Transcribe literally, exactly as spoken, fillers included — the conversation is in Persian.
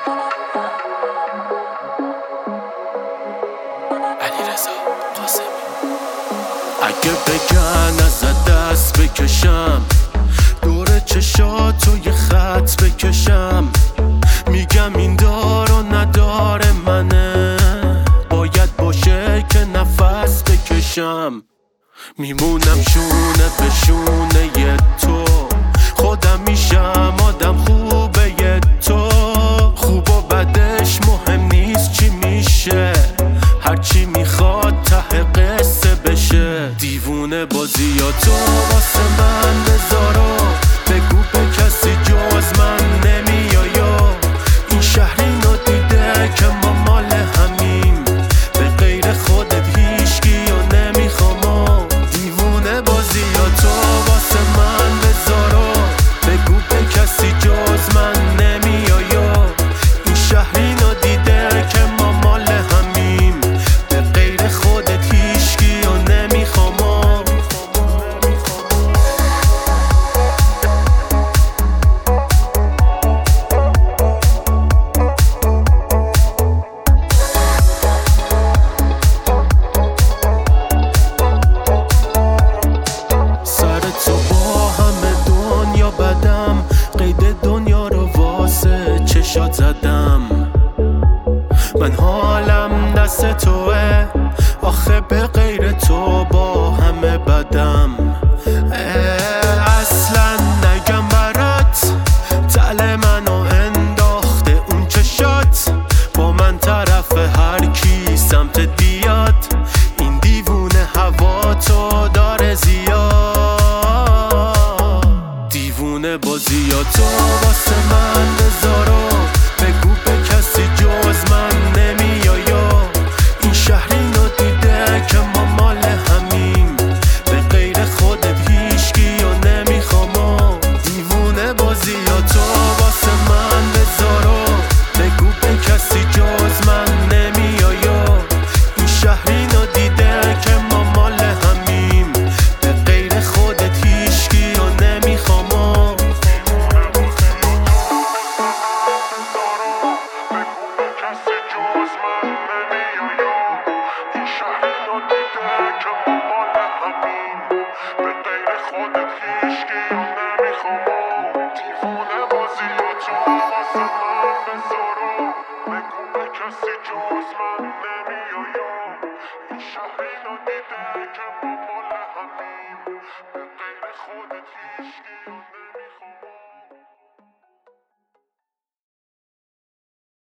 علیرضا قاسمی. اگه بگن ازت دست بکشم، دور چشاتو یه خط بکشم، میگم این دار و ندار منه، باید باشه که نفس بکشم. میمونم شونه به شونه ی تو، خودم میشم آدم خوبه ی تو. خوب و بدش مهم نیست چی میشه، هرچی میخواد ته قصه بشه. دیوونه بازیاتو واسه من بذارو، بگو به کسی جز من نمیایا. این شهر اینو دیده که ما مال همیم، به غیر خودت هیچکیو نمیخوام. دیوونه بازیاتو واسه من بذارو، بگو به کسی جز من نمیایا. این شهر اینو دیده که ما مال همیم، به غیر خودت هیچکیو نمیخوام. سر تو با همه دنیا بدم، قید دنیا رو واسه چشات زدم. من حالم دست توه، آخه به غیر تو با همه بدم. اصلا نگم برات، تل منو انداخته اون چشات، با من طرف هر کی سمتت بیاد. این دیوونه هوا تو داره زیاد. دیوونه بازیاتو واسه من بذارو، بگو به کسی جز من نمیایا. این شهر اینو دیده که ما مال همیم، به غیر خودت هیچکیو نمیخوام. دیوونه بازیاتو واسه من بذارو، بگو به کسی جز من نمیایا. این شهر اینو دیده که ما مال همیم، به غیر خودت هیچکیو نمیخوام. خودت هیچکی